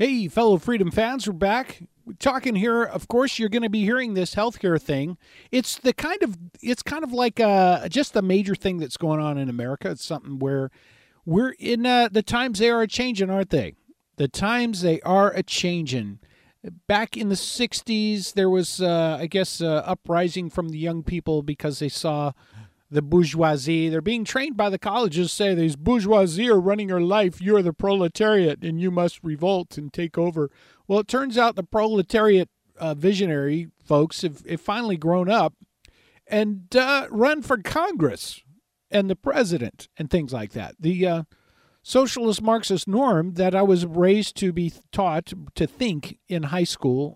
Hey, fellow Freedom fans, we're back. We're talking here. Of course, you're going to be hearing this healthcare thing. It's kind of like just a major thing that's going on in America. It's something where we're in the times they are a changing, aren't they? The times they are a changing. Back in the 60s, there was, uprising from the young people because they saw the bourgeoisie. They're being trained by the colleges, say these bourgeoisie are running your life. You're the proletariat and you must revolt and take over. Well, it turns out the proletariat visionary folks have finally grown up and run for Congress and the president and things like that. The socialist Marxist norm that I was raised to be taught to think in high school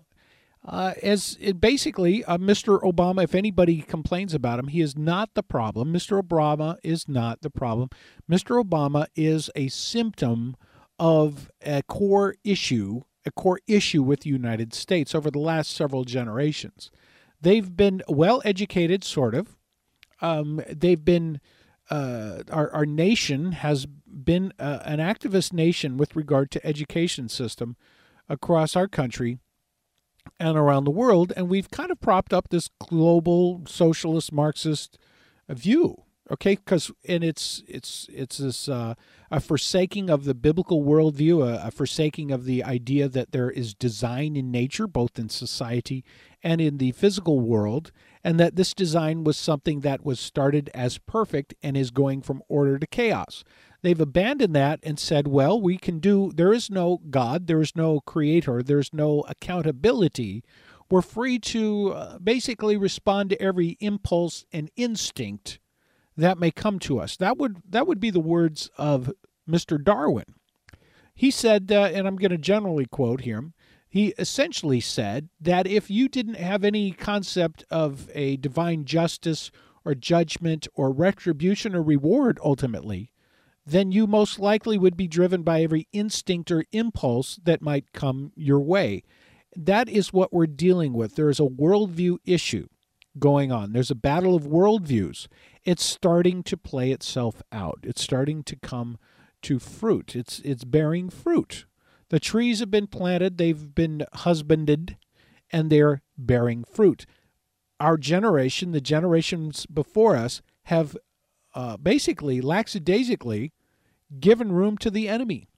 as it basically, Mr. Obama, if anybody complains about him, he is not the problem. Mr. Obama is not the problem. Mr. Obama is a symptom of a core issue with the United States over the last several generations. They've been well educated, sort of. They've been our nation has been an activist nation with regard to education system across our country and around the world, and we've kind of propped up this global socialist Marxist view, okay? Because it's this a forsaking of the biblical worldview, a forsaking of the idea that there is design in nature, both in society and in the physical world, and that this design was something that was started as perfect and is going from order to chaos. They've abandoned that and said, well, there is no God, there is no creator, there's no accountability. We're free to basically respond to every impulse and instinct that may come to us. That would be the words of Mr. Darwin. He said, and I'm going to generally quote him, he essentially said that if you didn't have any concept of a divine justice or judgment or retribution or reward ultimately, then you most likely would be driven by every instinct or impulse that might come your way. That is what we're dealing with. There is a worldview issue going on. There's a battle of worldviews. It's starting to play itself out. It's starting to come to fruit. It's bearing fruit. The trees have been planted, they've been husbanded, and they're bearing fruit. Our generation, the generations before us, have basically, lackadaisically, given room to the enemy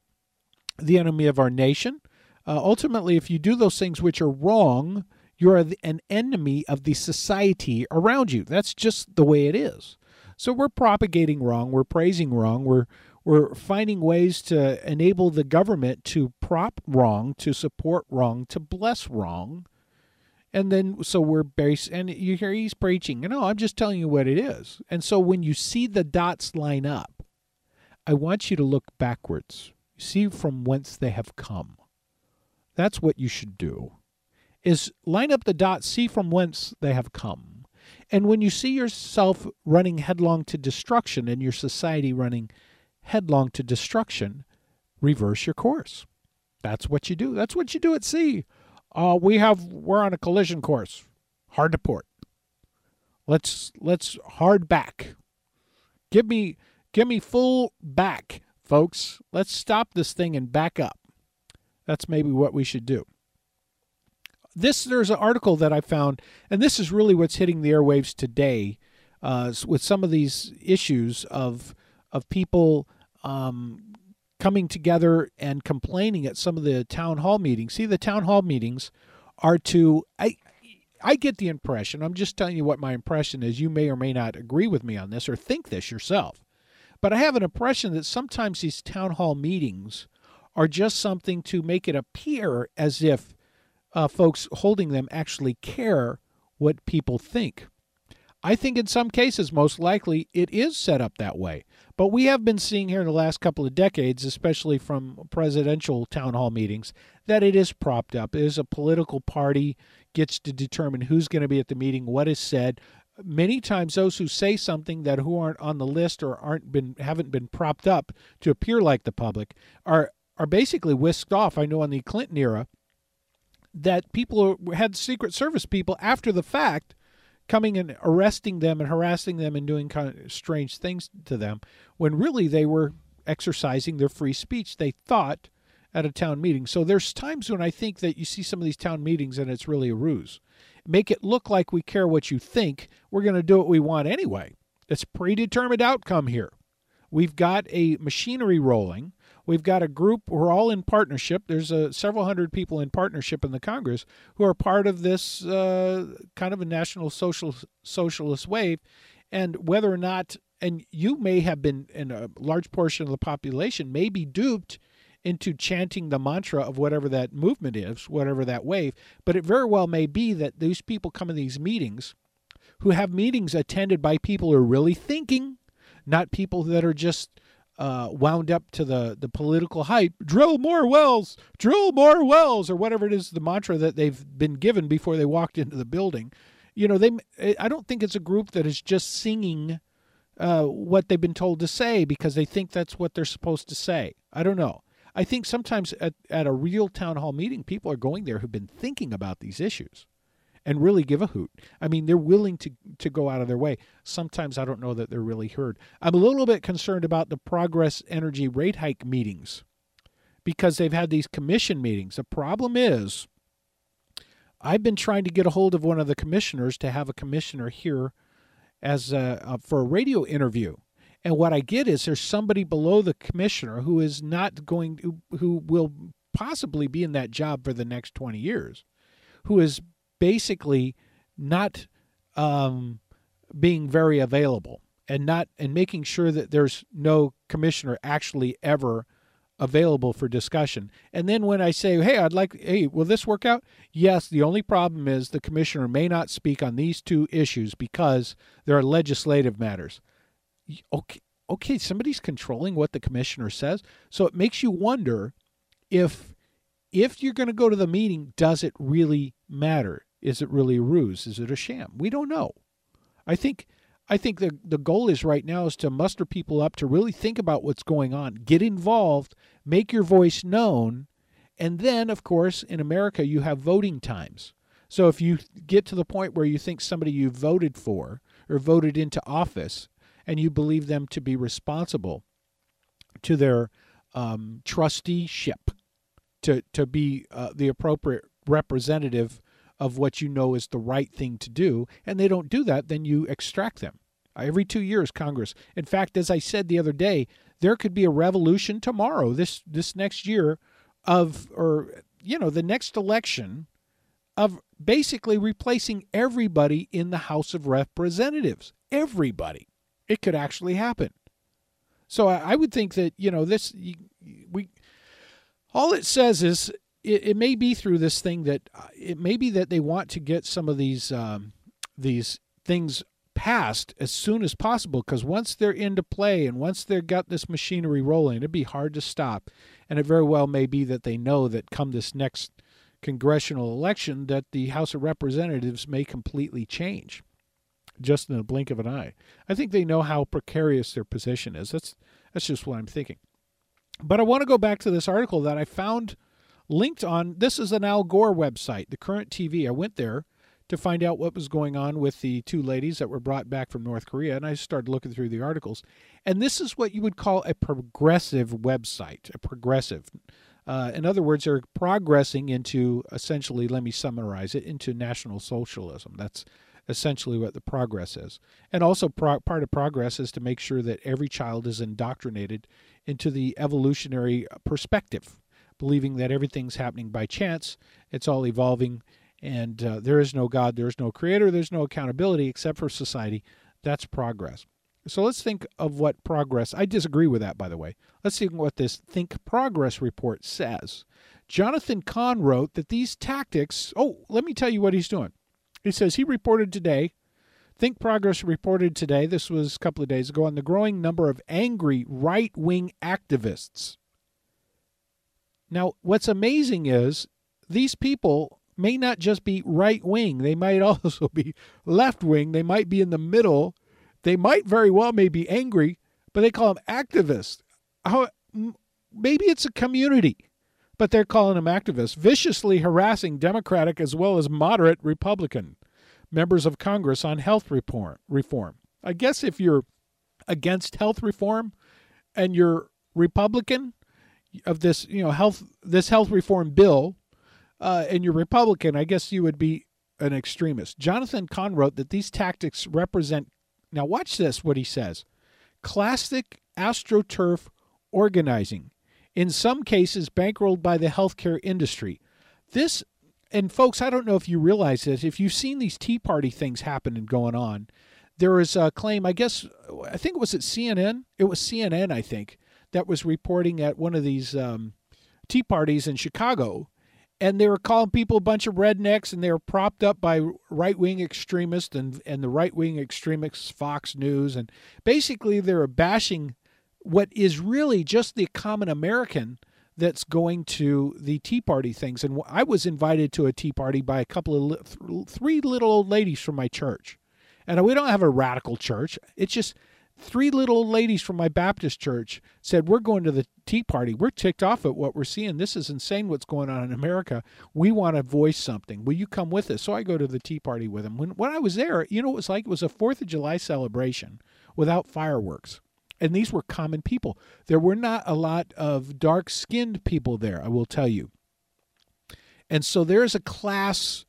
of our nation. Ultimately, if you do those things which are wrong, you're an enemy of the society around you. That's just the way it is. So we're propagating wrong, we're praising wrong, we're finding ways to enable the government to prop wrong, to support wrong, to bless wrong. And then, so we're based, and you hear he's preaching. No, I'm just telling you what it is. And so when you see the dots line up, I want you to look backwards. See from whence they have come. That's what you should do, is line up the dots, see from whence they have come. And when you see yourself running headlong to destruction and your society running headlong to destruction, reverse your course. That's what you do. That's what you do at sea. We're on a collision course. Hard to port. Let's hard back. Give me full back, folks. Let's stop this thing and back up. That's maybe what we should do. There's an article that I found, and this is really what's hitting the airwaves today, with some of these issues of people coming together and complaining at some of the town hall meetings. See, the town hall meetings are I get the impression, I'm just telling you what my impression is. You may or may not agree with me on this or think this yourself. But I have an impression that sometimes these town hall meetings are just something to make it appear as if folks holding them actually care what people think. I think in some cases, most likely, it is set up that way. But we have been seeing here in the last couple of decades, especially from presidential town hall meetings, that it is propped up. It is a political party gets to determine who's going to be at the meeting, what is said. Many times those who say something that who aren't on the list or haven't been propped up to appear like the public are basically whisked off. I know in the Clinton era that people had Secret Service people after the fact coming and arresting them and harassing them and doing kind of strange things to them when really they were exercising their free speech. They thought at a town meeting. So there's times when I think that you see some of these town meetings and it's really a ruse. Make it look like we care what you think. We're going to do what we want anyway. It's predetermined outcome here. We've got a machinery rolling. We've got a group. We're all in partnership. There's several hundred people in partnership in the Congress who are part of this kind of a national socialist wave. And whether or not, and you may have been, in a large portion of the population, may be duped into chanting the mantra of whatever that movement is, whatever that wave. But it very well may be that these people come in these meetings who have meetings attended by people who are really thinking, not people that are just wound up to the political hype. Drill more wells, or whatever it is, the mantra that they've been given before they walked into the building. You know, I don't think it's a group that is just singing what they've been told to say because they think that's what they're supposed to say. I don't know. I think sometimes at a real town hall meeting, people are going there who've been thinking about these issues and really give a hoot. I mean, they're willing to go out of their way. Sometimes I don't know that they're really heard. I'm a little bit concerned about the Progress Energy rate hike meetings because they've had these commission meetings. The problem is I've been trying to get a hold of one of the commissioners to have a commissioner here as for a radio interview. And what I get is there's somebody below the commissioner who is not going to, who will possibly be in that job for the next 20 years, who is basically not being very available and making sure that there's no commissioner actually ever available for discussion. And then when I say, hey, will this work out? Yes, the only problem is the commissioner may not speak on these two issues because there are legislative matters. Okay, somebody's controlling what the commissioner says. So it makes you wonder if you're going to go to the meeting, does it really matter? Is it really a ruse? Is it a sham? We don't know. I think the goal is right now is to muster people up to really think about what's going on, get involved, make your voice known, and then, of course, in America, you have voting times. So if you get to the point where you think somebody you voted for or voted into office and you believe them to be responsible to their trusteeship, to be the appropriate representative of what you know is the right thing to do, and they don't do that, then you extract them. Every 2 years, Congress. In fact, as I said the other day, there could be a revolution tomorrow, this next year, the next election, of basically replacing everybody in the House of Representatives. Everybody. It could actually happen. So I would think that, all it says is, it may be through this thing that it may be that they want to get some of these things passed as soon as possible, because once they're into play and once they've got this machinery rolling, it'd be hard to stop. And it very well may be that they know that come this next congressional election that the House of Representatives may completely change just in the blink of an eye. I think they know how precarious their position is. That's just what I'm thinking. But I want to go back to this article that I found linked on, this is an Al Gore website, the Current TV. I went there to find out what was going on with the two ladies that were brought back from North Korea, and I started looking through the articles. And this is what you would call a progressive website, a progressive. In other words, they're progressing into, essentially, let me summarize it, into National Socialism. That's essentially what the progress is. And also part of progress is to make sure that every child is indoctrinated into the evolutionary perspective, believing that everything's happening by chance, it's all evolving, and there is no God, there is no creator, there's no accountability except for society. That's progress. So let's think of what progress, I disagree with that, by the way. Let's see what this Think Progress report says. Jonathan Cahn wrote that these tactics, let me tell you what he's doing. He says he reported today, Think Progress reported today, this was a couple of days ago, on the growing number of angry right-wing activists. Now, what's amazing is these people may not just be right-wing. They might also be left-wing. They might be in the middle. They might very well may be angry, but they call them activists. Maybe it's a community, but they're calling them activists, viciously harassing Democratic as well as moderate Republican members of Congress on health reform. I guess if you're against health reform and you're Republican, of this, this health reform bill, and you're Republican, I guess you would be an extremist. Jonathan Cahn wrote that these tactics represent, now watch this, what he says, classic AstroTurf organizing, in some cases bankrolled by the healthcare industry. This, and folks, I don't know if you realize this, if you've seen these Tea Party things happen and going on, there is a claim, I think it was at CNN, it was CNN, I think, that was reporting at one of these Tea Parties in Chicago, and they were calling people a bunch of rednecks, and they were propped up by right-wing extremists and the right-wing extremists, Fox News. And basically they were bashing what is really just the common American that's going to the Tea Party things. And I was invited to a Tea Party by a couple of three little old ladies from my church. And we don't have a radical church. It's just three little old ladies from my Baptist church said, we're going to the Tea Party. We're ticked off at what we're seeing. This is insane what's going on in America. We want to voice something. Will you come with us? So I go to the Tea Party with them. When I was there, you know what it was like? It was a 4th of July celebration without fireworks. And these were common people. There were not a lot of dark-skinned people there, I will tell you. And so there's a class,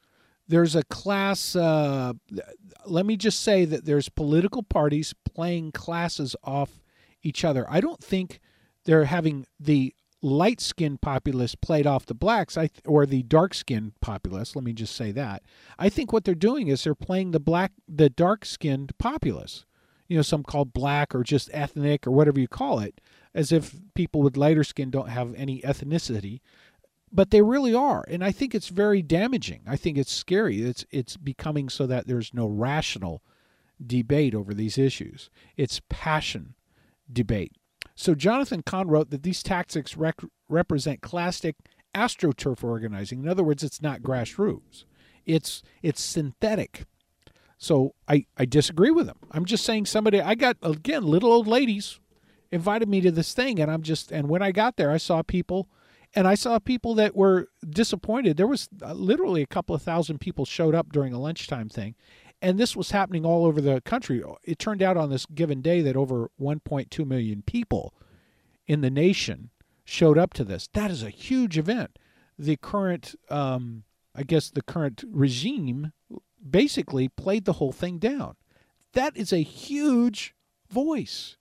let me just say that there's political parties playing classes off each other. I don't think they're having the light-skinned populace played off the blacks or the dark-skinned populace. Let me just say that. I think what they're doing is they're playing the dark-skinned populace. Some called black or just ethnic or whatever you call it, as if people with lighter skin don't have any ethnicity. But they really are, and I think it's very damaging. I think it's scary. It's becoming so that there's no rational debate over these issues. It's passion debate. So Jonathan Cahn wrote that these tactics represent classic AstroTurf organizing. In other words, it's not grassroots. It's synthetic. So I disagree with him. I'm just saying I got, again, little old ladies invited me to this thing, and when I got there, I saw people that were disappointed. There was literally a couple of thousand people showed up during a lunchtime thing, and this was happening all over the country. It turned out on this given day that over 1.2 million people in the nation showed up to this. That is a huge event. The current, the current regime basically played the whole thing down. That is a huge voice.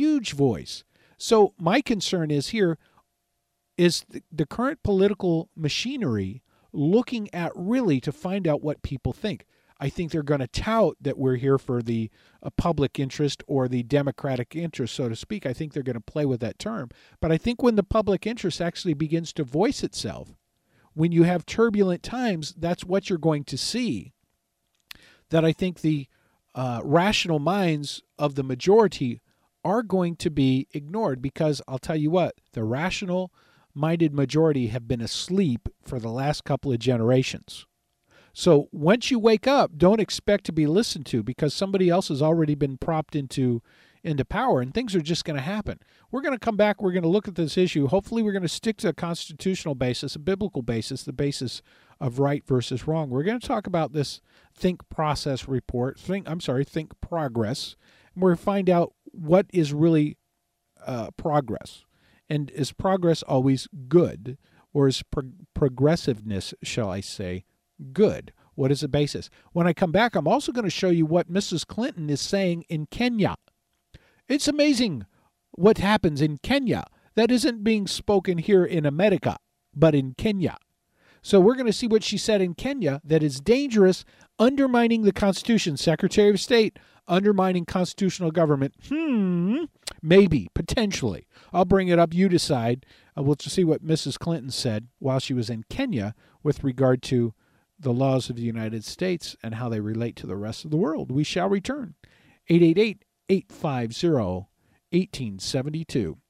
So my concern is here, is the current political machinery looking at really to find out what people think. I think they're going to tout that we're here for the public interest or the democratic interest, so to speak. I think they're going to play with that term. But I think when the public interest actually begins to voice itself, when you have turbulent times, that's what you're going to see. That I think the rational minds of the majority are going to be ignored, because I'll tell you what, the rational-minded majority have been asleep for the last couple of generations. So once you wake up, don't expect to be listened to, because somebody else has already been propped into power, and things are just going to happen. We're going to come back. We're going to look at this issue. Hopefully we're going to stick to a constitutional basis, a biblical basis, the basis of right versus wrong. We're going to talk about this Think Progress report, Think Progress, and we're going to find out what is really progress. And is progress always good, or is progressiveness, shall I say, good? What is the basis? When I come back, I'm also going to show you what Mrs. Clinton is saying in Kenya. It's amazing what happens in Kenya that isn't being spoken here in America, but in Kenya. So we're going to see what she said in Kenya that is dangerous, undermining the Constitution. Secretary of State undermining constitutional government. Maybe, potentially. I'll bring it up. You decide. We'll see what Mrs. Clinton said while she was in Kenya with regard to the laws of the United States and how they relate to the rest of the world. We shall return. 888-850-1872.